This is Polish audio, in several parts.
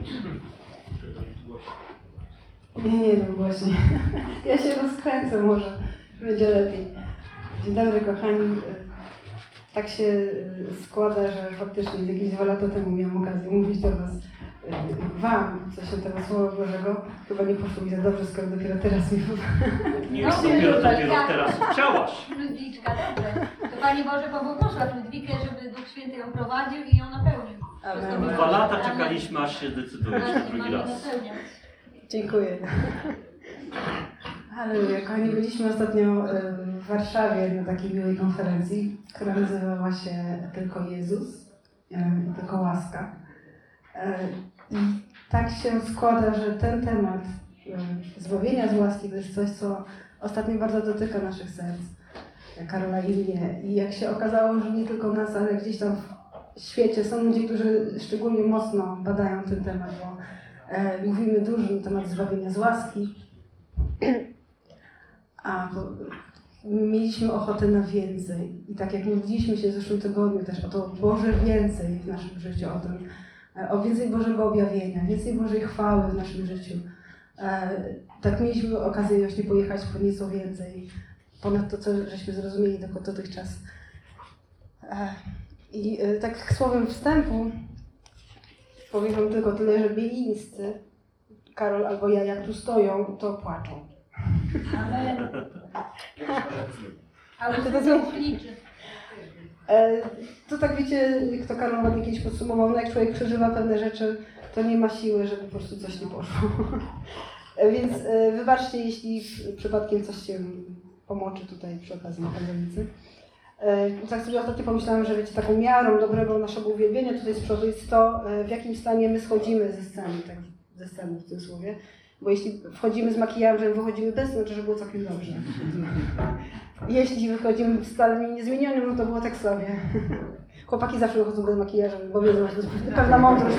Nie wiem właśnie. Ja się rozkręcę, może będzie lepiej. Dzień dobry kochani. Tak się składa, że faktycznie jakieś 2 lata temu miałam okazję mówić do wam coś o tego Słowa Bożego. Chyba nie poszło mi za dobrze, skoro dopiero teraz mi Nie, dopiero teraz chciałaś. Ludwiczka, dobrze. To Panie Boże pobłogosław Ludwikę, żeby Duch Święty ją prowadził i ją napełnił. 2 lata czekaliśmy, aż się zdecydujesz drugi raz. Dziękuję. Halleluja. Kochani, byliśmy ostatnio w Warszawie na takiej miłej konferencji, która nazywała się Tylko Jezus, Tylko Łaska. I tak się składa, że ten temat zbawienia z łaski to jest coś, co ostatnio bardzo dotyka naszych serc, Karola i mnie. I jak się okazało, że nie tylko nas, ale gdzieś tam w świecie są ludzie, którzy szczególnie mocno badają ten temat, bo mówimy dużo na temat zbawienia z łaski, bo mieliśmy ochotę na więcej. I tak jak mówiliśmy się w zeszłym tygodniu też o to Boże więcej w naszym życiu, o więcej Bożego objawienia, więcej Bożej chwały w naszym życiu. Tak mieliśmy okazję właśnie pojechać po nieco więcej, ponad to, co żeśmy zrozumieli dotychczas. I tak słowem wstępu powiem wam tylko tyle, że bielińscy, Karol albo ja, jak tu stoją, to płaczą. Amen. Ale to liczy. To tak wiecie, jak to Karol ładnie kiedyś podsumował, no jak człowiek przeżywa pewne rzeczy, to nie ma siły, żeby po prostu coś nie poszło. Więc wybaczcie, jeśli przypadkiem coś się pomoczy tutaj przy okazji na kaplicy. Tak sobie ostatnio pomyślałam, że wiecie, taką miarą dobrego naszego uwielbienia tutaj z przodu jest to, w jakim stanie my schodzimy ze sceny, tak ze sceny w cudzysłowie. Bo jeśli wchodzimy z makijażem, wychodzimy bez, to znaczy, że było całkiem dobrze. Jeśli wychodzimy w stanie niezmienionym, no to było tak sobie. Chłopaki zawsze wychodzą bez makijażu, bo wiedzą, że to jest pewna mądrość.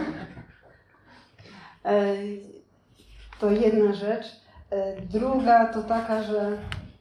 To jedna rzecz. Druga to taka, że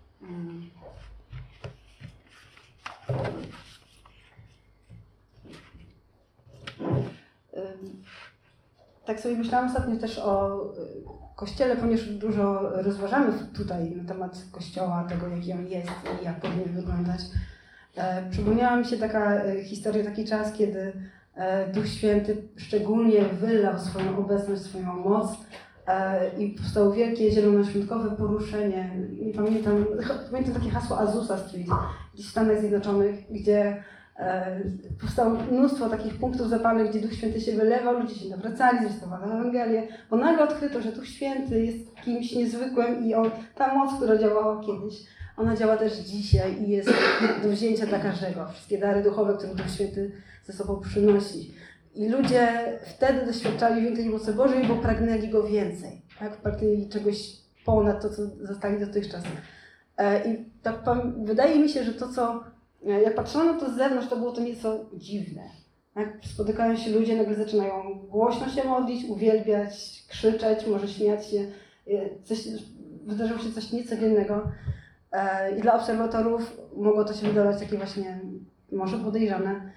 tak sobie myślałam ostatnio też o Kościele, ponieważ dużo rozważamy tutaj na temat Kościoła, tego jaki on jest i jak powinien wyglądać. Przypomniała mi się taka historia, taki czas, kiedy Duch Święty szczególnie wylał swoją obecność, swoją moc i powstało wielkie zielonoświątkowe poruszenie. Nie pamiętam takie hasło Azusa Street, gdzieś w Stanach Zjednoczonych, gdzie powstało mnóstwo takich punktów zapalnych, gdzie Duch Święty się wylewał, ludzie się nawracali, zwiastowano Ewangelię, bo nagle odkryto, że Duch Święty jest kimś niezwykłym i ta moc, która działała kiedyś, ona działa też dzisiaj i jest do wzięcia dla każdego. Wszystkie dary duchowe, które Duch Święty ze sobą przynosi. I ludzie wtedy doświadczali większej mocy Bożej, bo pragnęli Go więcej. Tak? Pragnęli czegoś ponad to, co zostali dotychczas. I tak wydaje mi się, że to, co jak patrzono na to z zewnątrz, to było to nieco dziwne. Jak spotykają się ludzie, nagle zaczynają głośno się modlić, uwielbiać, krzyczeć, może śmiać się. Wydarzyło się coś niecodziennego. I dla obserwatorów mogło to się wydawać takie właśnie może podejrzane.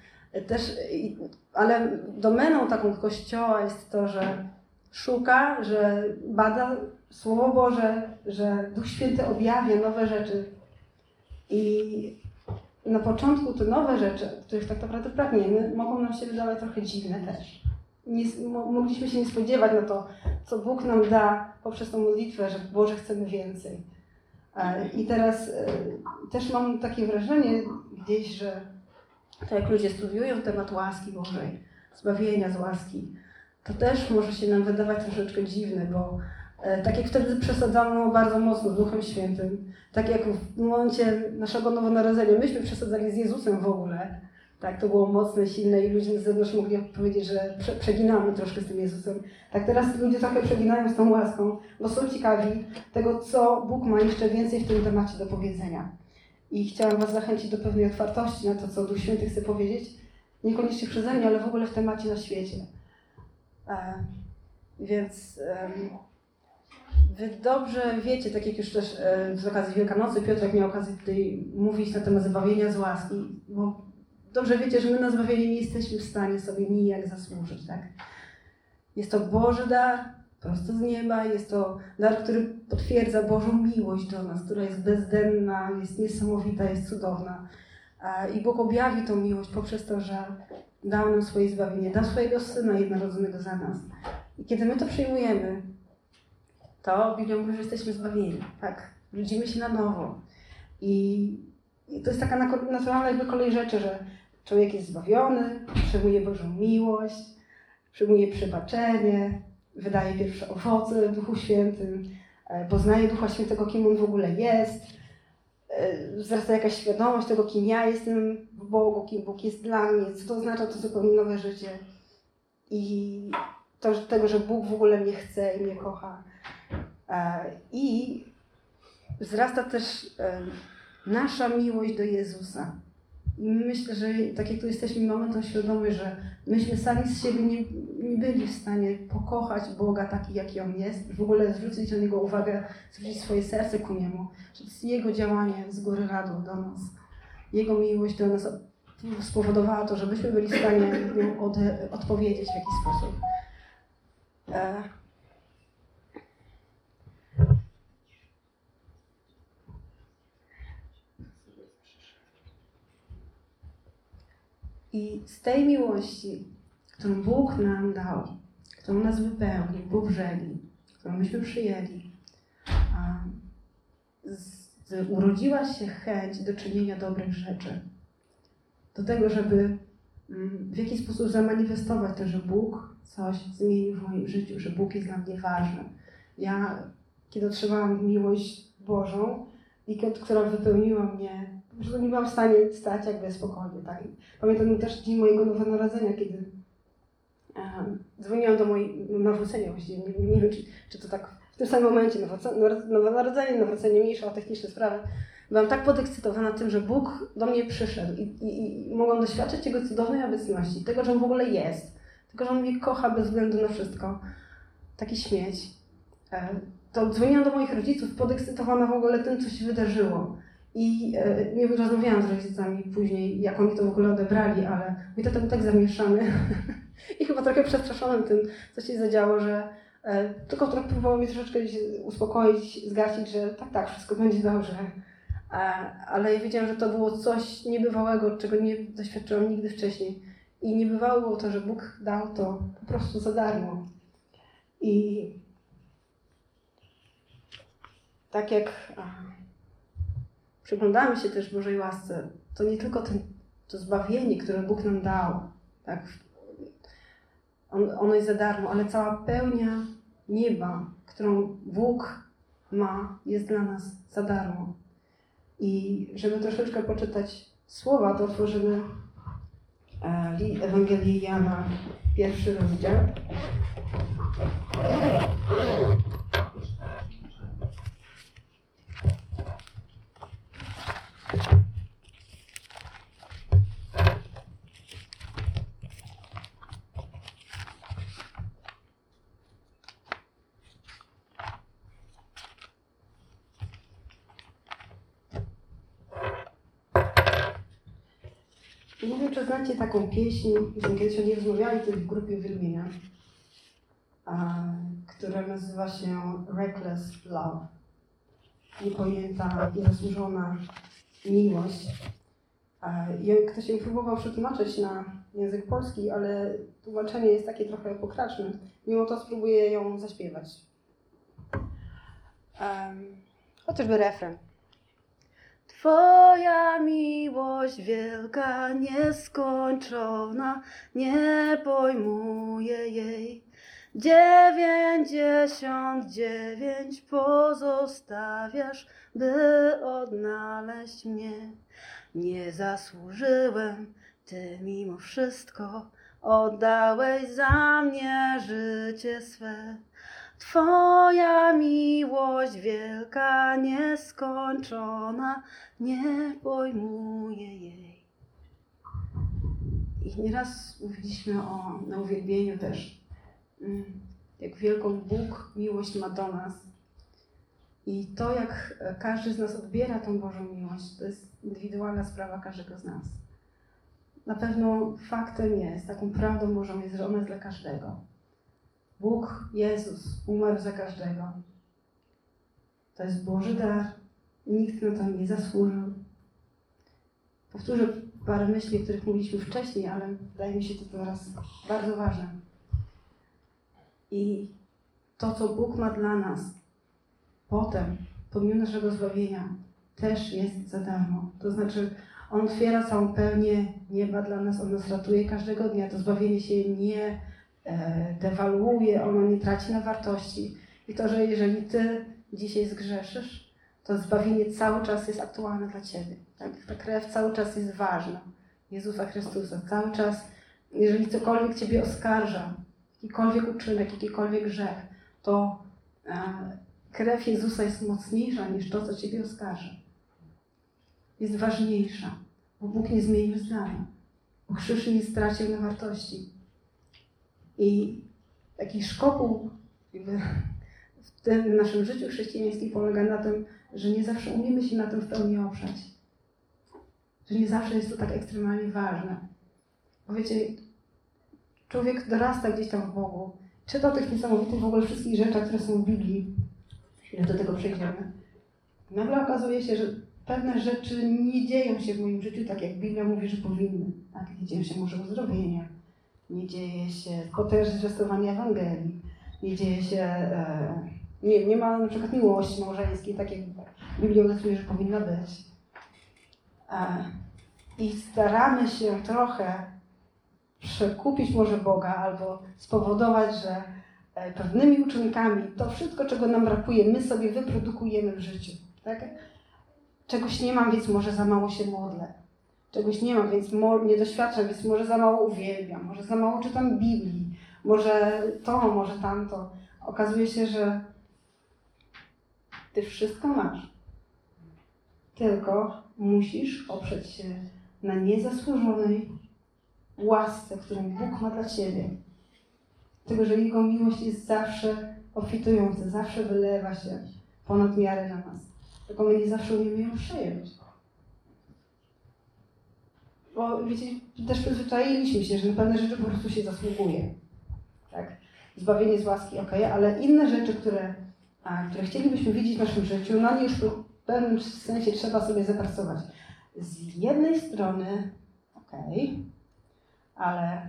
Ale domeną taką Kościoła jest to, że szuka, że bada Słowo Boże, że Duch Święty objawia nowe rzeczy. I na początku te nowe rzeczy, których tak naprawdę pragniemy, mogą nam się wydawać trochę dziwne też. Mogliśmy się nie spodziewać na to, co Bóg nam da poprzez tą modlitwę, że Boże, chcemy więcej. I teraz też mam takie wrażenie gdzieś, że tak jak ludzie studiują temat łaski Bożej, zbawienia z łaski, to też może się nam wydawać troszeczkę dziwne, bo tak jak wtedy przesadzano bardzo mocno z Duchem Świętym, tak jak w momencie naszego nowonarodzenia myśmy przesadzali z Jezusem w ogóle, tak, to było mocne, silne i ludzie z zewnątrz mogli powiedzieć, że przeginamy troszkę z tym Jezusem. Tak teraz ludzie trochę przeginają z tą łaską, bo są ciekawi tego, co Bóg ma jeszcze więcej w tym temacie do powiedzenia. I chciałam was zachęcić do pewnej otwartości na to, co Duch Święty chce powiedzieć, niekoniecznie przeze mnie, ale w ogóle w temacie na świecie. Więc wy dobrze wiecie, tak jak już też z okazji Wielkanocy Piotrek miał okazję tutaj mówić na temat zbawienia z łaski, bo dobrze wiecie, że my na zbawienie nie jesteśmy w stanie sobie nijak zasłużyć, tak? Jest to Boży dar, prosto z nieba. Jest to dar, który potwierdza Bożą miłość do nas, która jest bezdenna, jest niesamowita, jest cudowna. I Bóg objawi tą miłość poprzez to, że dał nam swoje zbawienie, dał swojego Syna jednorodzonego za nas. I kiedy my to przyjmujemy, to Biblia mówi, że jesteśmy zbawieni, tak? Rodzimy się na nowo. I to jest taka naturalna jakby kolej rzeczy, że człowiek jest zbawiony, przyjmuje Bożą miłość, przyjmuje przebaczenie, wydaje pierwsze owoce w Duchu Świętym, poznaje Ducha Świętego, kim On w ogóle jest, wzrasta jakaś świadomość tego, kim ja jestem w Bogu, kim Bóg jest dla mnie, co to oznacza, to zupełnie nowe życie. I tego, że Bóg w ogóle mnie chce i mnie kocha. I wzrasta też nasza miłość do Jezusa. I myślę, że tak jak tu jesteśmy, mamy tą świadomość, że myśmy sami z siebie nie byli w stanie pokochać Boga taki, jaki On jest, w ogóle zwrócić na Niego uwagę, zwrócić swoje serce ku Niemu. Że to jest Jego działanie z góry radu do nas. Jego miłość do nas spowodowała to, żebyśmy byli w stanie Nią odpowiedzieć w jakiś sposób. I z tej miłości, którą Bóg nam dał, którą nas wypełnił po brzegi, którą myśmy przyjęli, urodziła się chęć do czynienia dobrych rzeczy. Do tego, żeby w jakiś sposób zamanifestować to, że Bóg coś zmienił w moim życiu, że Bóg jest dla mnie ważny. Ja, kiedy otrzymałam miłość Bożą, która wypełniła mnie, że nie byłam w stanie stać jakby spokojnie. Tak? Pamiętam też dzień mojego nowonarodzenia, kiedy dzwoniłam do mojej nawrócenia właściwie. Nie wiem, czy to tak w tym samym momencie, nawrócenie mniejsza o techniczne sprawy. Byłam tak podekscytowana tym, że Bóg do mnie przyszedł i mogłam doświadczyć Jego cudownej obecności, tego, że On w ogóle jest, tego, że On mnie kocha bez względu na wszystko. Taki śmieć. To dzwoniłam do moich rodziców, podekscytowana w ogóle tym, co się wydarzyło. I nie rozmawiałam z rodzicami później, jak oni to w ogóle odebrali, ale mój tata był tak zamieszany i chyba trochę przestraszony tym, co się zadziało, że tylko próbował mnie troszeczkę się uspokoić, zgasić, że tak, wszystko będzie dobrze. Ale ja wiedziałam, że to było coś niebywałego, czego nie doświadczyłam nigdy wcześniej. I niebywałe było to, że Bóg dał to po prostu za darmo. I tak jak przyglądamy się też Bożej łasce, to nie tylko to zbawienie, które Bóg nam dał, tak, ono jest za darmo, ale cała pełnia nieba, którą Bóg ma, jest dla nas za darmo. I żeby troszeczkę poczytać słowa, to otworzymy Ewangelię Jana, 1 rozdział. Nie wiem, czy znacie taką pieśń, myśmy kiedyś o niej rozmawiali tutaj w grupie uwielbienia, która nazywa się Reckless Love. Niepojęta, niezasłużona miłość. I ktoś ją próbował przetłumaczyć na język polski, ale tłumaczenie jest takie trochę pokraczne. Mimo to spróbuję ją zaśpiewać. Chociażby refren. Twoja miłość wielka, nieskończona, nie pojmuję jej. 99 pozostawiasz, by odnaleźć mnie. Nie zasłużyłem, Ty mimo wszystko oddałeś za mnie życie swe. Twoja miłość wielka, nieskończona, nie pojmuję jej. I nieraz mówiliśmy na uwielbieniu też, jak wielką Bóg miłość ma do nas. I to, jak każdy z nas odbiera tą Bożą miłość, to jest indywidualna sprawa każdego z nas. Na pewno faktem jest, taką prawdą Bożą jest, że ona jest dla każdego. Bóg, Jezus umarł za każdego. To jest Boży dar. Nikt na to nie zasłużył. Powtórzę parę myśli, o których mówiliśmy wcześniej, ale wydaje mi się to teraz bardzo ważne. I to, co Bóg ma dla nas potem, po dniu naszego zbawienia, też jest za darmo. To znaczy, On otwiera całą pełnię nieba dla nas, On nas ratuje każdego dnia. To zbawienie się nie dewaluuje, ono nie traci na wartości. I to, że jeżeli Ty dzisiaj zgrzeszysz, to zbawienie cały czas jest aktualne dla Ciebie. Tak? Ta krew cały czas jest ważna. Jezusa Chrystusa. Cały czas, jeżeli cokolwiek Ciebie oskarża, jakikolwiek uczynek, jakikolwiek grzech, to krew Jezusa jest mocniejsza niż to, co Ciebie oskarża. Jest ważniejsza, bo Bóg nie zmienił zdania. Bo krzyż nie stracił na wartości. I taki szkopuł w tym naszym życiu chrześcijańskim polega na tym, że nie zawsze umiemy się na tym w pełni oprzeć. Że nie zawsze jest to tak ekstremalnie ważne. Bo wiecie, człowiek dorasta gdzieś tam w Bogu, czyta o tych niesamowitych w ogóle wszystkich rzeczach, które są w Biblii, ile do tego przejdziemy. Nagle okazuje się, że pewne rzeczy nie dzieją się w moim życiu tak, jak Biblia mówi, że powinny. Tak? Nie dzieją się może uzdrowienia, nie dzieje się potężne zwiastowanie Ewangelii, nie dzieje się, nie ma na przykład miłości małżeńskiej, tak jak Biblia decyduje, że powinna być. I staramy się trochę przekupić może Boga albo spowodować, że pewnymi uczynkami to wszystko, czego nam brakuje, my sobie wyprodukujemy w życiu. Tak? Czegoś nie mam, więc może za mało się modlę. Czegoś nie mam, więc nie doświadczam, więc może za mało uwielbiam, może za mało czytam Biblii, może to, może tamto. Okazuje się, że Ty wszystko masz. Tylko musisz oprzeć się na niezasłużonej łasce, którą Bóg ma dla Ciebie. Dlatego, że Jego miłość jest zawsze obfitująca, zawsze wylewa się ponad miarę dla nas. Tylko my nie zawsze umiemy ją przejąć. Bo wiecie, też przyzwyczailiśmy się, że na pewne rzeczy po prostu się zasługuje. Tak? Zbawienie z łaski, ale inne rzeczy, które chcielibyśmy widzieć w naszym życiu, na nie już w pewnym sensie trzeba sobie zapracować. Z jednej strony, ale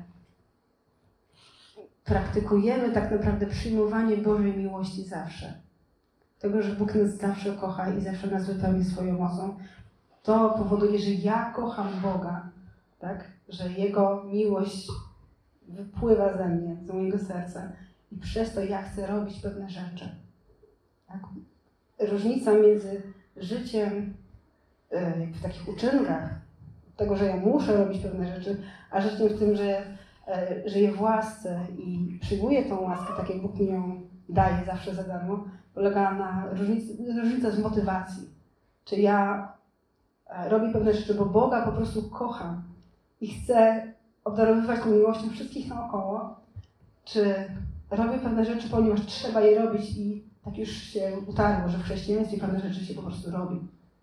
praktykujemy tak naprawdę przyjmowanie Bożej miłości zawsze. Tego, że Bóg nas zawsze kocha i zawsze nas wypełni swoją mocą. To powoduje, że ja kocham Boga, tak? Że Jego miłość wypływa ze mnie, z mojego serca i przez to ja chcę robić pewne rzeczy. Tak? Różnica między życiem w takich uczynkach, tego, że ja muszę robić pewne rzeczy, a życiem w tym, że żyję w łasce i przyjmuję tą łaskę, tak jak Bóg mi ją daje zawsze za darmo, polega na różnicy w motywacji. Czy ja robię pewne rzeczy, bo Boga po prostu kocham i chcę obdarowywać tą miłością wszystkich naokoło, czy robię pewne rzeczy, ponieważ trzeba je robić i tak już się utarło, że w chrześcijaństwie pewne rzeczy się po prostu robi.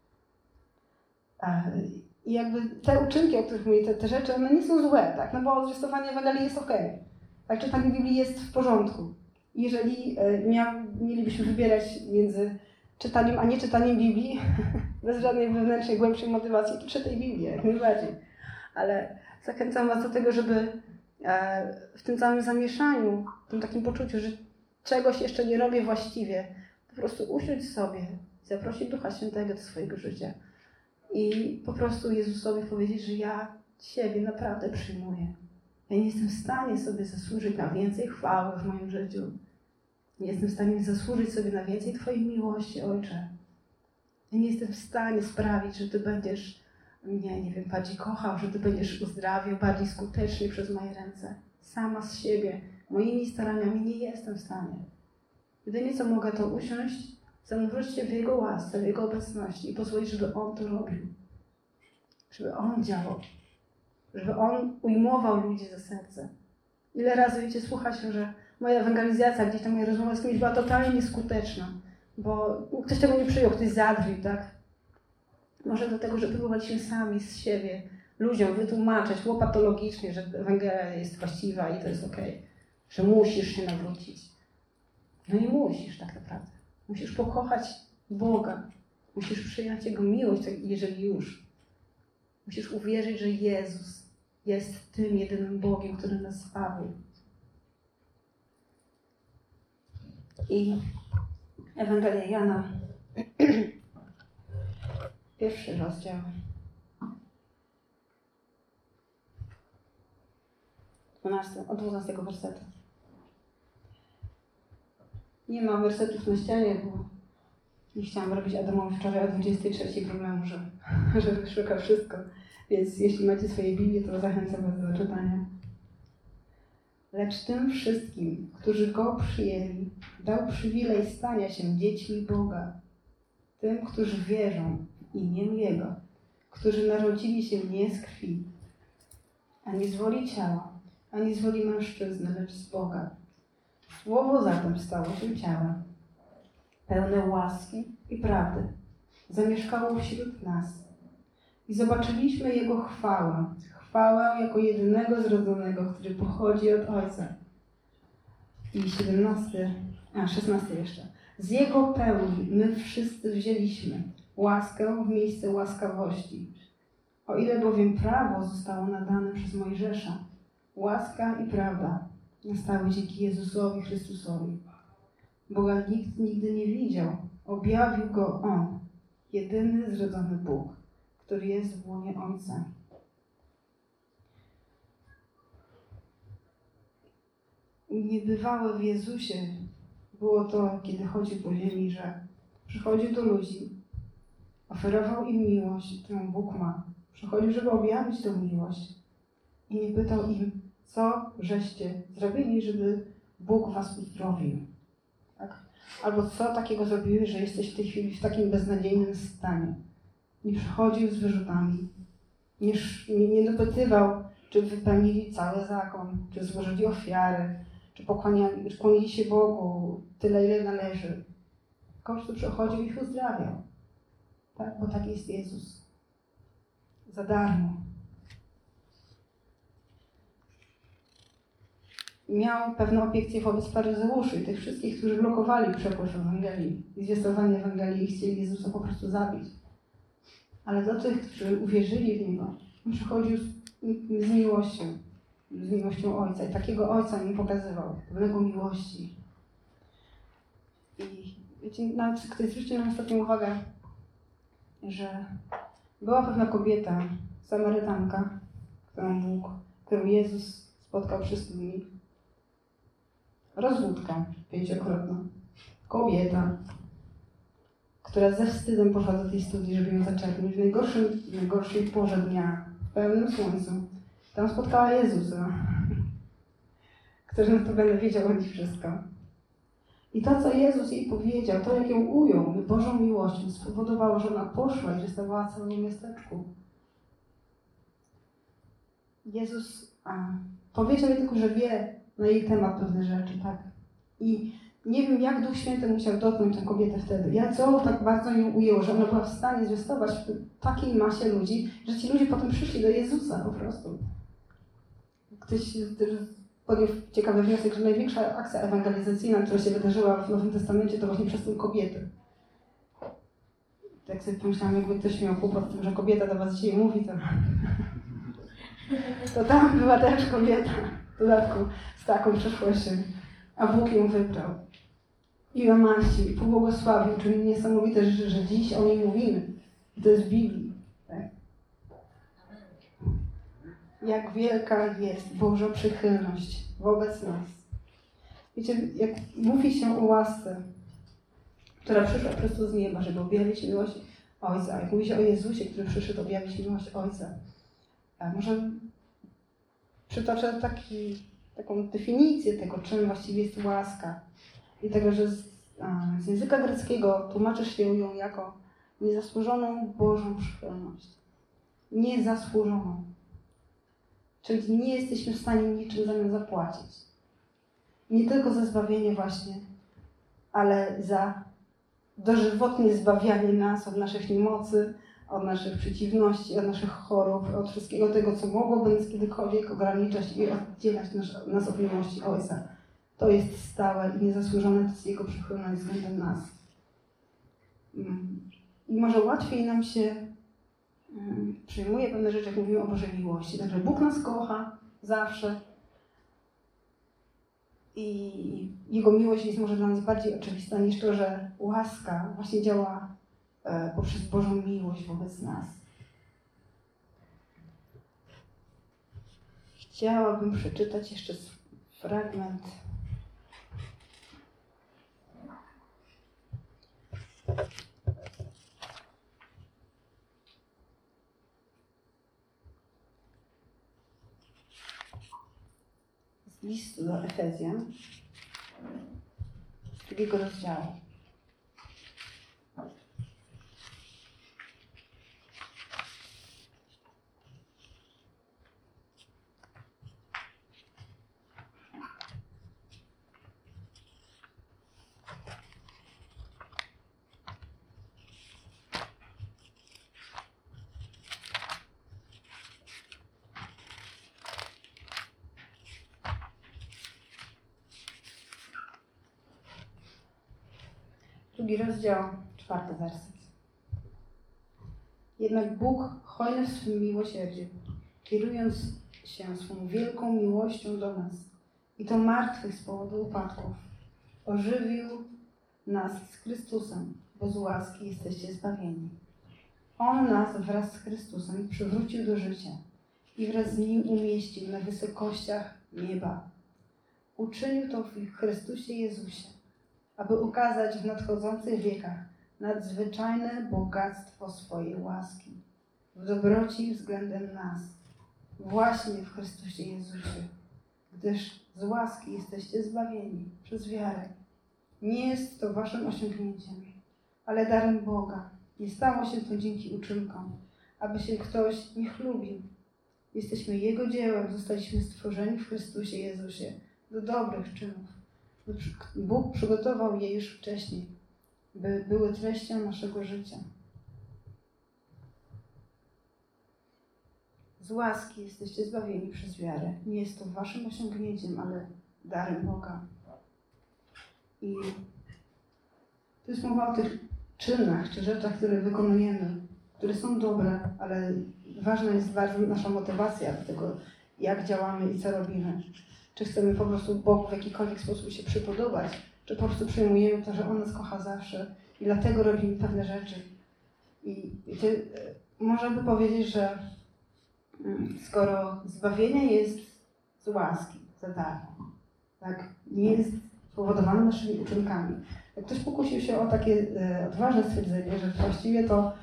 I jakby te uczynki, o których mówię, te rzeczy, one nie są złe, tak? No bo zwiastowanie Ewangelii jest okej. Tak, czytanie Biblii jest w porządku. Jeżeli mielibyśmy wybierać między czytaniem a nie czytaniem Biblii, bez żadnej wewnętrznej, głębszej motywacji, to czytaj Biblię, jak najbardziej. Ale zachęcam Was do tego, żeby w tym całym zamieszaniu, w tym takim poczuciu, że czegoś jeszcze nie robię właściwie, po prostu usiąść sobie, zaprosić Ducha Świętego do swojego życia i po prostu Jezusowi powiedzieć, że ja Ciebie naprawdę przyjmuję. Ja nie jestem w stanie sobie zasłużyć na więcej chwały w moim życiu. Nie jestem w stanie zasłużyć sobie na więcej Twojej miłości, Ojcze. Ja nie jestem w stanie sprawić, że Ty będziesz mnie, nie wiem, bardziej kochał, że Ty będziesz uzdrawiał bardziej skutecznie przez moje ręce. Sama z siebie, moimi staraniami nie jestem w stanie. Jedynie co mogę, to usiąść, zanurzyć się w Jego łasce, w Jego obecności i pozwolić, żeby On to robił. Żeby On działał. Żeby On ujmował ludzi za serce. Ile razy, wiecie, słucha się, że moja ewangelizacja, gdzieś tam moja rozmowa z kimś była totalnie nieskuteczna, bo ktoś tego nie przyjął, ktoś zadrwił, tak? Może dlatego, że próbowaliśmy sami z siebie ludziom wytłumaczyć łopatologicznie, że Ewangelia jest właściwa i to jest okej. że musisz się nawrócić. No i musisz tak naprawdę. Musisz pokochać Boga. Musisz przyjąć Jego miłość, jeżeli już. Musisz uwierzyć, że Jezus jest tym jedynym Bogiem, który nas zbawił. I Ewangelia Jana, 1 rozdział. Od 12 wersetu. Nie ma wersetów na ścianie, bo nie chciałam robić Adamowi wczoraj o 23 problemu, że szuka wszystko. Więc jeśli macie swoje Biblię, to zachęcam was do czytania. Lecz tym wszystkim, którzy Go przyjęli, dał przywilej stania się dziećmi Boga. Tym, którzy wierzą w imię Jego, którzy narodzili się nie z krwi, ani z woli ciała, ani z woli mężczyzny, lecz z Boga. Słowo zatem stało się ciałem, pełne łaski i prawdy. Zamieszkało wśród nas i zobaczyliśmy Jego chwałę. Chwałę jako jedynego zrodzonego, który pochodzi od Ojca. I 16 jeszcze. Z Jego pełni my wszyscy wzięliśmy łaskę w miejsce łaskawości. O ile bowiem prawo zostało nadane przez Mojżesza, łaska i prawda nastały dzięki Jezusowi Chrystusowi. Boga nikt nigdy nie widział. Objawił Go On, jedyny zrodzony Bóg, który jest w łonie Ojca. Niebywałe w Jezusie było to, kiedy chodził po ziemi, że przychodził do ludzi, oferował im miłość, którą Bóg ma. Przychodził, żeby objawić tę miłość. I nie pytał im, co żeście zrobili, żeby Bóg was uzdrowił. Tak? Albo co takiego zrobiły, że jesteś w tej chwili w takim beznadziejnym stanie. Nie przychodził z wyrzutami. Nie dopytywał, czy wypełnili cały zakon, czy złożyli ofiary, czy kłonili się Bogu tyle, ile należy. Po prostu przychodził i ich uzdrawiał. Tak? Bo tak jest Jezus. Za darmo. Miał pewną obiekcję wobec faryzeuszy i tych wszystkich, którzy blokowali przepływ Ewangelii i zwiastowanie Ewangelii i chcieli Jezusa po prostu zabić. Ale do tych, którzy uwierzyli w Niego, on przychodził z miłością Ojca. I takiego Ojca im pokazywał, pewnego miłości. I wiecie, nawet ktoś zwrócił nam ostatnią uwagę, że była pewna kobieta, Samarytanka, którą Jezus spotkał przy studni. Rozwódka 5-krotna. Kobieta, która ze wstydem poszła do tej studni, żeby ją zaczerpnąć w najgorszej porze dnia, w pełnym słońcu. Tam spotkała Jezusa, który notabene wiedział o nich wszystko. I to, co Jezus jej powiedział, to, jak ją ujął Bożą miłością, spowodowało, że ona poszła i że stawała w całym miasteczku. Jezus powiedział jej tylko, że wie na jej temat pewne rzeczy, tak? I nie wiem, jak Duch Święty musiał dotknąć tę kobietę wtedy. Co tak bardzo ją ujęło, że ona była w stanie zwiastować w takiej masie ludzi, że ci ludzie potem przyszli do Jezusa po prostu. Ktoś podjął ciekawy wniosek, że największa akcja ewangelizacyjna, która się wydarzyła w Nowym Testamencie, to właśnie przez tę kobietę. Tak sobie pomyślałam, jakby ktoś miał kłopot z tym, że kobieta do was dzisiaj mówi, to tam była też kobieta, w dodatku z taką przeszłością, a Bóg ją wybrał. I namaścił, i pobłogosławił, czyli niesamowite rzeczy, że dziś o niej mówimy. I to jest w Biblii. Tak? Jak wielka jest Boża przychylność wobec nas. Wiecie, jak mówi się o łasce, która przyszła po prostu z nieba, żeby objawić miłość Ojca. Jak mówi się o Jezusie, który przyszedł objawić miłość Ojca. Może przytoczę taką definicję tego, czym właściwie jest łaska. I tego, że z języka greckiego tłumaczy się ją jako niezasłużoną Bożą przychylność. Niezasłużoną. Czyli nie jesteśmy w stanie niczym za nią zapłacić. Nie tylko za zbawienie właśnie, ale za dożywotnie zbawianie nas od naszych niemocy, od naszych przeciwności, od naszych chorób, od wszystkiego tego, co mogłoby nas kiedykolwiek ograniczać i oddzielać nas od miłości Ojca. To jest stałe i niezasłużone, to jest Jego przychylność względem nas. I może łatwiej nam się przyjmuje pewne rzeczy, jak mówimy o Bożej miłości. Także Bóg nas kocha zawsze i Jego miłość jest może dla nas bardziej oczywista niż to, że łaska właśnie działa poprzez Bożą miłość wobec nas. Chciałabym przeczytać jeszcze fragment z listu do Efezjan, z 2 rozdziału. Drugi rozdział, 4 werset. Jednak Bóg, hojny w swym miłosierdziu, kierując się swą wielką miłością do nas i to martwych z powodu upadków, ożywił nas z Chrystusem, bo z łaski jesteście zbawieni. On nas wraz z Chrystusem przywrócił do życia i wraz z Nim umieścił na wysokościach nieba. Uczynił to w Chrystusie Jezusie, aby ukazać w nadchodzących wiekach nadzwyczajne bogactwo swojej łaski, w dobroci względem nas, właśnie w Chrystusie Jezusie, gdyż z łaski jesteście zbawieni przez wiarę. Nie jest to waszym osiągnięciem, ale darem Boga. Nie stało się to dzięki uczynkom, aby się ktoś nie chlubił. Jesteśmy Jego dziełem, zostaliśmy stworzeni w Chrystusie Jezusie do dobrych czynów. Bóg przygotował je już wcześniej, by były treścią naszego życia. Z łaski jesteście zbawieni przez wiarę. Nie jest to waszym osiągnięciem, ale darem Boga. I to jest mowa o tych czynach czy rzeczach, które wykonujemy, które są dobre, ale ważna jest bardzo nasza motywacja do tego, jak działamy i co robimy. Czy chcemy po prostu Bogu w jakikolwiek sposób się przypodobać, czy po prostu przyjmujemy to, że On nas kocha zawsze i dlatego robimy pewne rzeczy. I można by powiedzieć, że skoro zbawienie jest z łaski, za darmo, tak, nie jest spowodowane naszymi uczynkami. Jak ktoś pokusił się o takie odważne stwierdzenie, że właściwie to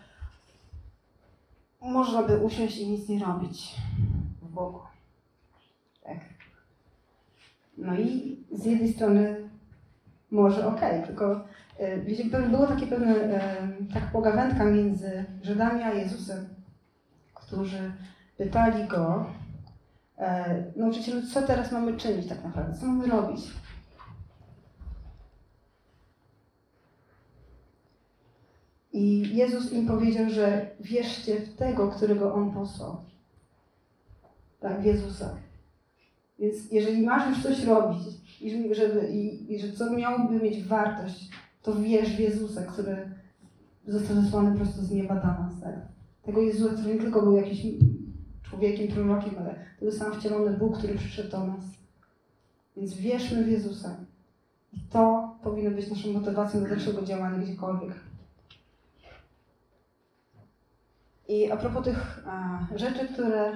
można by usiąść i nic nie robić w Bogu. Tak. No i z jednej strony może okej, tylko wiecie, było takie pewne taka pogawędka między Żydami a Jezusem, którzy pytali Go, nauczycielu, co teraz mamy czynić tak naprawdę, co mamy robić? I Jezus im powiedział, że wierzcie w tego, którego On posłał. Tak, w Jezusa. Więc jeżeli masz już coś robić i że co miałoby mieć wartość, to wierz w Jezusa, który został zesłany prosto z nieba dla nas. Tak? Tego Jezusa, który nie tylko był jakimś człowiekiem, prorokiem, ale to był sam wcielony Bóg, który przyszedł do nas. Więc wierzmy w Jezusa. I to powinno być naszą motywacją do dalszego działania gdziekolwiek. I a propos tych rzeczy, które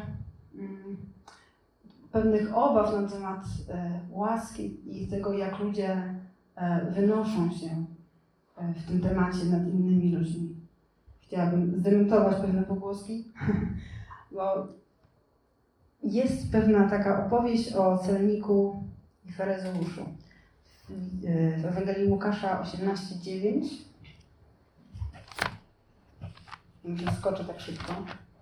pewnych obaw na temat łaski i tego, jak ludzie wynoszą się w tym temacie nad innymi ludźmi. Chciałabym zdementować pewne pogłoski, bo jest pewna taka opowieść o celniku i faryzeuszu. W Ewangelii Łukasza 18:9. Może skoczę tak szybko.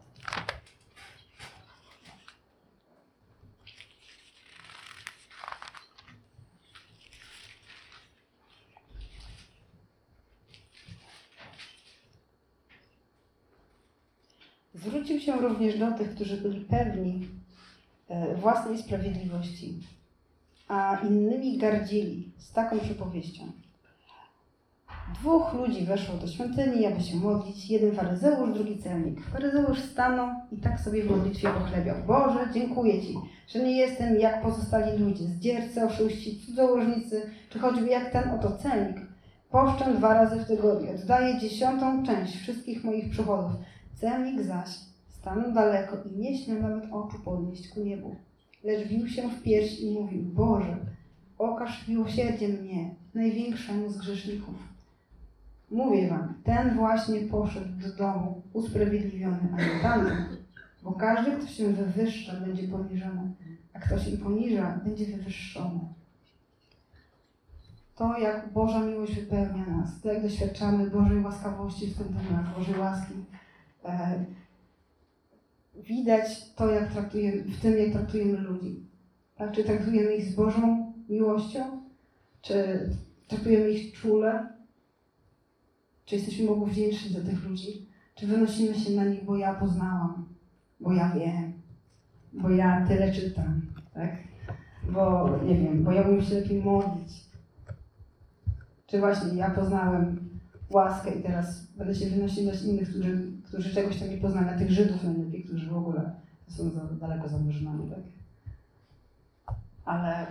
Zwrócił się również do tych, którzy byli pewni własnej sprawiedliwości, a innymi gardzili z taką przypowieścią. 2 ludzi weszło do świątyni, aby się modlić. Jeden faryzeusz, drugi celnik. Faryzeusz stanął i tak sobie w modlitwie pochlebiał. Boże, dziękuję Ci, że nie jestem jak pozostali ludzie, zdziercy, oszuści, cudzołożnicy, czy choćby jak ten oto celnik. Poszczę 2 razy w tygodniu, oddaję 10. część wszystkich moich przychodów. Celnik zaś stanął daleko i nie śmiał nawet oczu podnieść ku niebu, lecz bił się w pierś i mówił: Boże, okaż miłosierdzie mnie, największemu z grzeszników. Mówię wam, ten właśnie poszedł do domu usprawiedliwiony, a nie tamten. Bo każdy, kto się wywyższa, będzie poniżony, a kto się poniża, będzie wywyższony. To, jak Boża miłość wypełnia nas, to, jak doświadczamy Bożej łaskawości względem nas, Bożej łaski, widać to, jak traktujemy, w tym, jak traktujemy ludzi. Tak? Czy traktujemy ich z Bożą miłością, czy traktujemy ich czule, czy jesteśmy Bogu wdzięczni za tych ludzi, czy wynosimy się na nich, bo ja poznałam, bo ja wiem, bo ja tyle czytam, tak? Bo nie wiem, bo ja umiem się lepiej modlić. Czy właśnie ja poznałem łaskę i teraz będę się wynosić innych, którzy czegoś tam nie poznali, na tych Żydów najlepiej, którzy w ogóle są daleko za murzynami, tak? Ale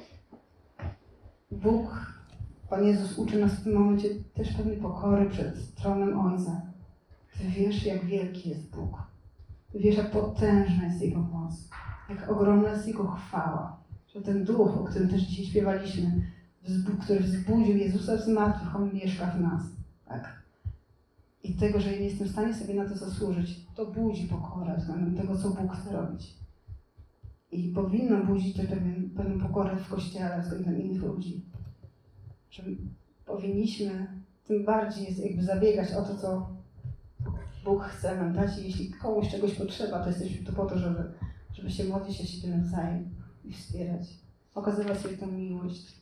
Bóg, Pan Jezus uczy nas w tym momencie też pewnej pokory przed tronem Ojca. Ty wiesz, jak wielki jest Bóg. Ty wiesz, jak potężna jest Jego moc, jak ogromna jest Jego chwała. Że ten Duch, o którym też dzisiaj śpiewaliśmy, który wzbudził Jezusa z martwych, On mieszka w nas. Tak? I tego, że nie jestem w stanie sobie na to zasłużyć, to budzi pokorę względem tego, co Bóg chce robić. I powinno budzić też pewną pokorę w Kościele względem innych ludzi. Że powinniśmy tym bardziej jakby zabiegać o to, co Bóg chce nam dać. I jeśli komuś czegoś potrzeba, to jesteśmy tu po to, żeby się modlić o siebie nawzajem i wspierać. Okazywać sobie tę miłość.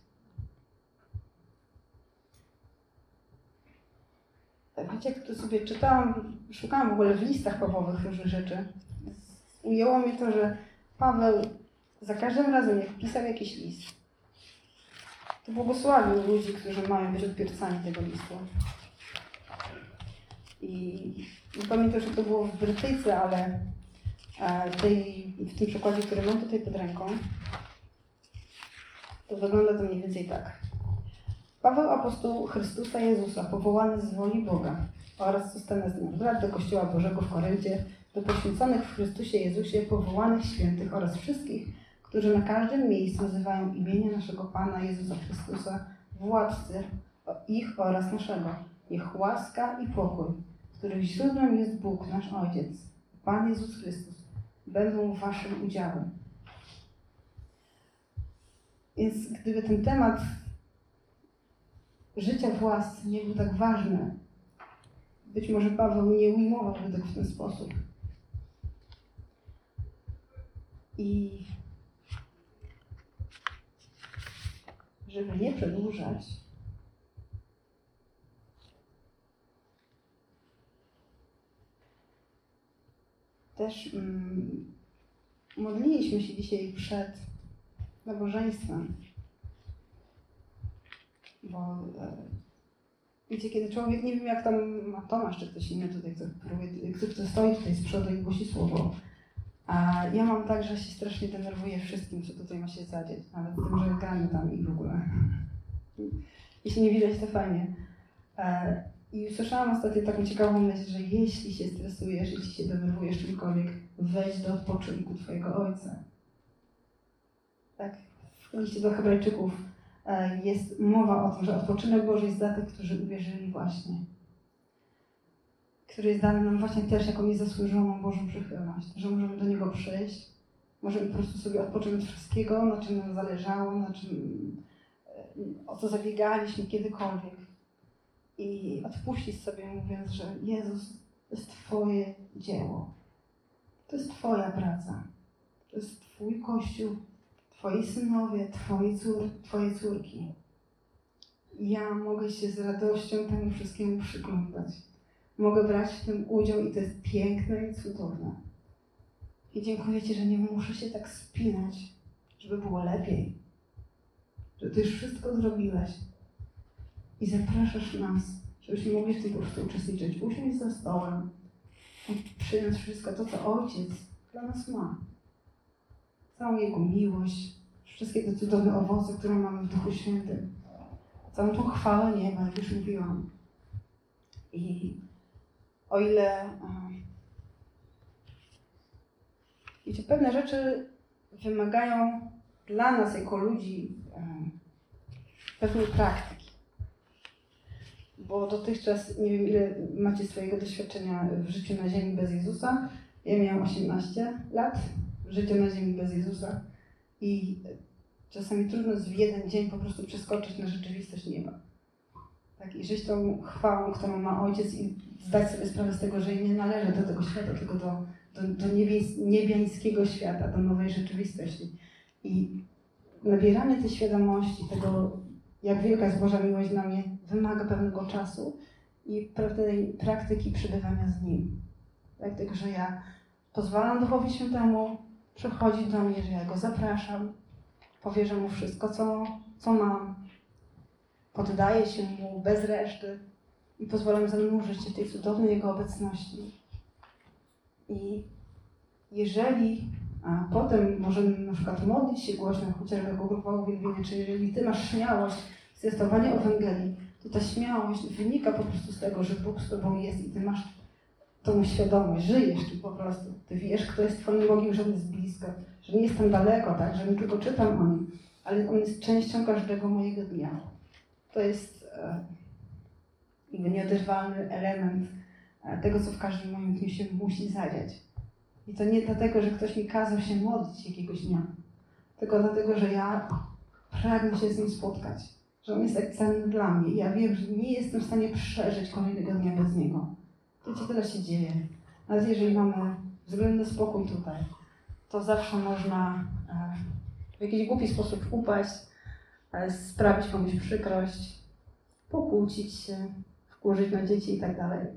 Wiecie, jak to sobie czytałam, szukałam w ogóle w listach Pawłowych różnych rzeczy. Ujęło mnie to, że Paweł za każdym razem, jak pisał jakiś list, to błogosławił ludzi, którzy mają być odbiorcami tego listu. I nie pamiętam, że to było w Brytyjce, ale w tym przykładzie, który mam tutaj pod ręką, to wygląda to mniej więcej tak. Paweł, apostoł Chrystusa Jezusa, powołany z woli Boga oraz Sostenes, brat do Kościoła Bożego w Koryncie, do poświęconych w Chrystusie Jezusie, powołanych świętych oraz wszystkich, którzy na każdym miejscu nazywają imienia naszego Pana Jezusa Chrystusa, władcy ich oraz naszego. Niech łaska i pokój, których źródłem jest Bóg, nasz Ojciec, Pan Jezus Chrystus, będą waszym udziałem. Więc gdyby ten temat życia w łasce nie był tak ważny, być może Paweł nie ujmowałby tego w ten sposób. I żeby nie przedłużać, też modliliśmy się dzisiaj przed nabożeństwem, bo wiecie, kiedy człowiek, nie wiem jak tam ma Tomasz czy ktoś inny tutaj, kto stoi tutaj z przodu i głosi słowo, a ja mam tak, że się strasznie denerwuję wszystkim, co tutaj ma się zadzieć, nawet tym, że gramy tam i w ogóle. Jeśli nie widać, to fajnie. I usłyszałam ostatnio taką ciekawą myśl, że jeśli się stresujesz, jeśli się denerwujesz czymkolwiek, wejdź do odpoczynku Twojego Ojca. Tak, w liście do Hebrajczyków jest mowa o tym, że odpoczynek Boży jest dla tych, którzy uwierzyli właśnie. Który jest dany nam właśnie też jako niezasłużoną Bożą przychylność. Że możemy do Niego przyjść, możemy po prostu sobie odpocząć od wszystkiego, na czym nam zależało, o co zabiegaliśmy kiedykolwiek. I odpuścić sobie, mówiąc, że Jezus, to jest Twoje dzieło. To jest Twoja praca. To jest Twój Kościół, Twoi synowie, Twoje córki. Ja mogę się z radością temu wszystkiemu przyglądać. Mogę brać w tym udział i to jest piękne i cudowne. I dziękuję Ci, że nie muszę się tak spinać, żeby było lepiej. że Ty już wszystko zrobiłeś i zapraszasz nas, żebyśmy mogli w tym po prostu uczestniczyć. Usiąść za stołem i przyjąć wszystko to, co Ojciec dla nas ma. Całą Jego miłość, wszystkie te cudowne owoce, które mamy w Duchu Świętym. Całą tą chwałę nieba, jak już mówiłam. I o ile wiecie, pewne rzeczy wymagają dla nas jako ludzi pewnej praktyki. Bo dotychczas, nie wiem ile macie swojego doświadczenia w życiu na ziemi bez Jezusa. Ja miałam 18 lat w życiu na ziemi bez Jezusa i czasami trudno jest w jeden dzień po prostu przeskoczyć na rzeczywistość nieba. Tak, i żyć tą chwałą, którą ma Ojciec i zdać sobie sprawę z tego, że nie należy do tego świata, tylko do niebiańskiego świata, do nowej rzeczywistości. I nabieranie tej świadomości, tego, jak wielka jest Boża miłość dla mnie, wymaga pewnego czasu i pewnej praktyki przebywania z Nim. Tak, tylko, że ja pozwalam Duchowi Świętemu przychodzić do mnie, że ja Go zapraszam, powierzę Mu wszystko, co mam, poddaję się Mu bez reszty i pozwalam zanurzyć się w tej cudownej Jego obecności. I jeżeli potem możemy na przykład modlić się głośno, chociażby jako grupa uwielbienia, czy jeżeli Ty masz śmiałość zwiastowania Ewangelii, to ta śmiałość wynika po prostu z tego, że Bóg z Tobą jest i Ty masz tą świadomość, żyjesz tu po prostu. Ty wiesz, kto jest Twoim Bogiem, że On jest blisko, że nie jestem daleko, tak, że nie tylko czytam o Nim, ale On jest częścią każdego mojego dnia. To jest jakby nieoderwalny element tego, co w każdym moim dniu się musi zadziać. I to nie dlatego, że ktoś mi kazał się modlić jakiegoś dnia, tylko dlatego, że ja pragnę się z Nim spotkać, że On jest tak cenny dla mnie i ja wiem, że nie jestem w stanie przeżyć kolejnego dnia bez Niego. Wiecie, tyle się dzieje. Nawet jeżeli mamy względny spokój tutaj, to zawsze można w jakiś głupi sposób upaść, sprawić komuś przykrość, pokłócić się, wkurzyć na dzieci i tak dalej.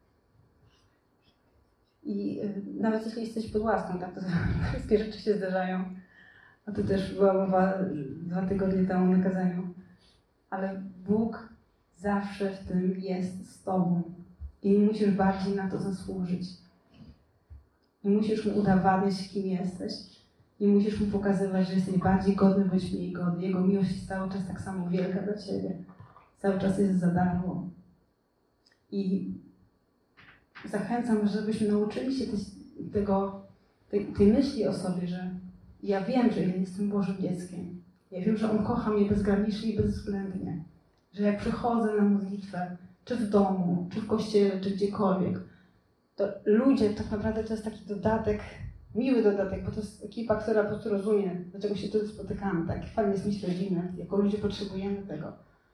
I nawet jeśli jesteś pod łaską, tak, to wszystkie rzeczy się zdarzają. A to też była mowa 2 tygodnie temu na kazaniu. Ale Bóg zawsze w tym jest z Tobą. I nie musisz bardziej na to zasłużyć. Nie musisz Mu udowadniać, kim jesteś. Nie musisz Mu pokazywać, że jesteś bardziej godny bądź mniej godny. Jego miłość jest cały czas tak samo wielka dla Ciebie. Cały czas jest za darmo. I zachęcam, żebyśmy nauczyli się tej myśli o sobie, że ja wiem, że ja jestem Bożym dzieckiem. Ja wiem, że On kocha mnie bezgranicznie i bezwzględnie. Że jak przychodzę na modlitwę, czy w domu, czy w kościele, czy gdziekolwiek, to ludzie, tak naprawdę to jest taki dodatek, miły dodatek, bo to jest ekipa, która po prostu rozumie, dlaczego się tu spotykamy. Tak, fajnie jest mieć rodzinę, jako ludzie potrzebujemy tego.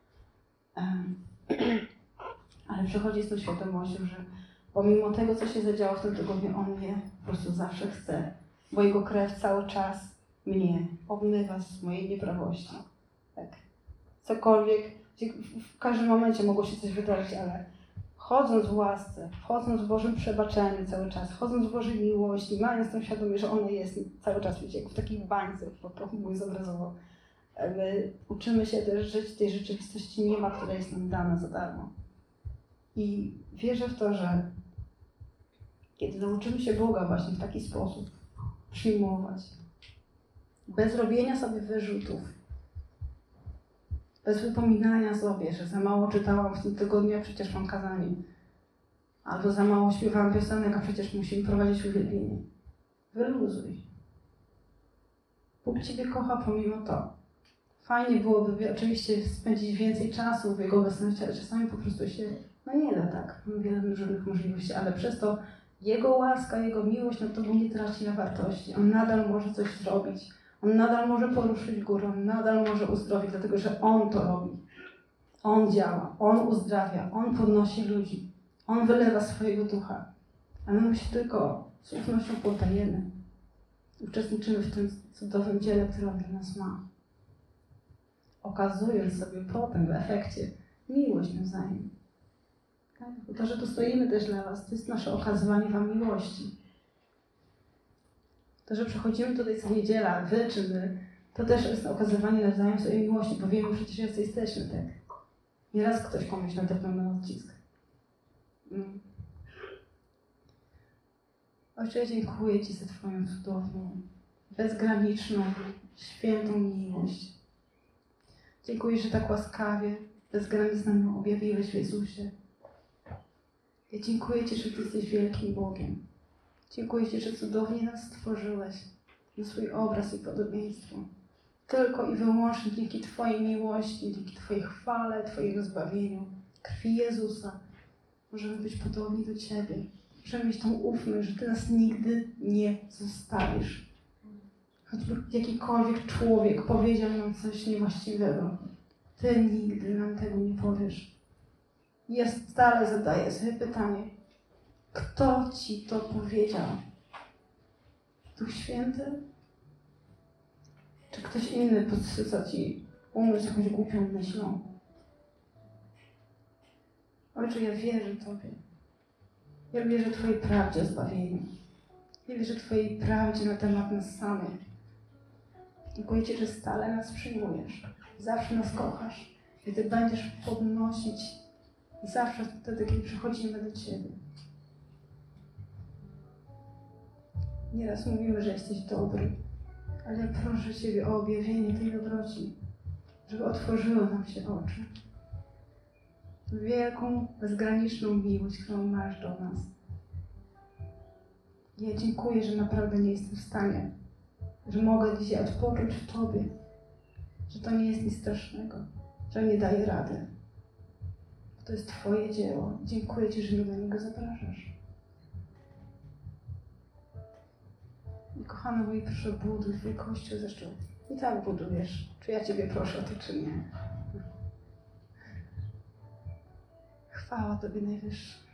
Ale przychodzi z tą świadomością, że pomimo tego, co się zadziało w tym tygodniu, On mnie po prostu zawsze chce, bo Jego krew cały czas mnie obmywa z mojej nieprawości. Tak. Cokolwiek, w każdym momencie mogło się coś wydarzyć, ale chodząc w łasce, chodząc w Bożym przebaczeniu cały czas, chodząc w Bożej miłości, mając tą świadomość, że ona jest cały czas, wiecie, jak w takiej bańce, po prostu mój zobrazował. My uczymy się też żyć w tej rzeczywistości nieba, która jest nam dana za darmo. I wierzę w to, że kiedy nauczymy się Boga właśnie w taki sposób przyjmować, bez robienia sobie wyrzutów, bez wypominania sobie, że za mało czytałam w tym tygodniu, a przecież mam kazanie, albo za mało śpiewałam piosenek, a przecież musimy prowadzić uwielbienie. Wyluzuj. Bóg Ciebie kocha pomimo to. Fajnie byłoby oczywiście spędzić więcej czasu w Jego obecności, ale czasami po prostu się nie da tak. Mamy wiele różnych możliwości, ale przez to Jego łaska, Jego miłość nad Tobą nie traci na wartości. On nadal może coś zrobić. On nadal może poruszyć górę, On nadal może uzdrowić, dlatego że On to robi. On działa, On uzdrawia, On podnosi ludzi. On wylewa swojego ducha. A my się tylko z ufnością poddajemy. Uczestniczymy w tym cudownym dziele, które On dla nas ma. Okazując sobie potem w efekcie miłość nawzajem. Tak? Bo to, że tu stoimy też dla Was, to jest nasze okazywanie Wam miłości. To, że przychodzimy tutaj co niedziela, Wy czy my, To też jest okazywanie nawzajem sobie miłości, bo wiemy przecież, jacy jesteśmy, tak? Nieraz ktoś komuś nadepnął na odcisk. Ojcze, ja dziękuję Ci za Twoją cudowną, bezgraniczną, świętą miłość. Dziękuję, że tak łaskawie, bez granic nam ją objawiłeś w Jezusie. Ja dziękuję Ci, że Ty jesteś wielkim Bogiem. Dziękuję Ci, że cudownie nas stworzyłeś na swój obraz i podobieństwo. Tylko i wyłącznie dzięki Twojej miłości, dzięki Twojej chwale, Twojemu zbawieniu, krwi Jezusa, możemy być podobni do Ciebie. Możemy mieć tą ufność, że Ty nas nigdy nie zostawisz. Choćby jakikolwiek człowiek powiedział nam coś niewłaściwego, Ty nigdy nam tego nie powiesz. Ja stale zadaję sobie pytanie, kto Ci to powiedział? Duch Święty? Czy ktoś inny podsyca Ci umysł jakąś głupią myślą? Ojcze, ja wierzę Tobie. Ja wierzę Twojej prawdzie o zbawieniu. Ja wierzę Twojej prawdzie na temat nas samych. Dziękuję Ci, że stale nas przyjmujesz. Zawsze nas kochasz. I Ty będziesz podnosić zawsze wtedy, kiedy przychodzimy do Ciebie. Nieraz mówimy, że jesteś dobry, ale ja proszę Ciebie o objawienie tej dobroci, żeby otworzyły nam się oczy. Wielką, bezgraniczną miłość, którą masz do nas. Ja dziękuję, że naprawdę nie jestem w stanie, że mogę dzisiaj odpocząć w Tobie, że to nie jest nic strasznego, że nie daję rady. To jest Twoje dzieło. Dziękuję Ci, że mnie do niego zapraszasz. I kochany mój, proszę, buduj Twój Kościół, zresztą i tak budujesz. Czy ja Ciebie proszę o to, czy nie. Chwała Tobie Najwyższa.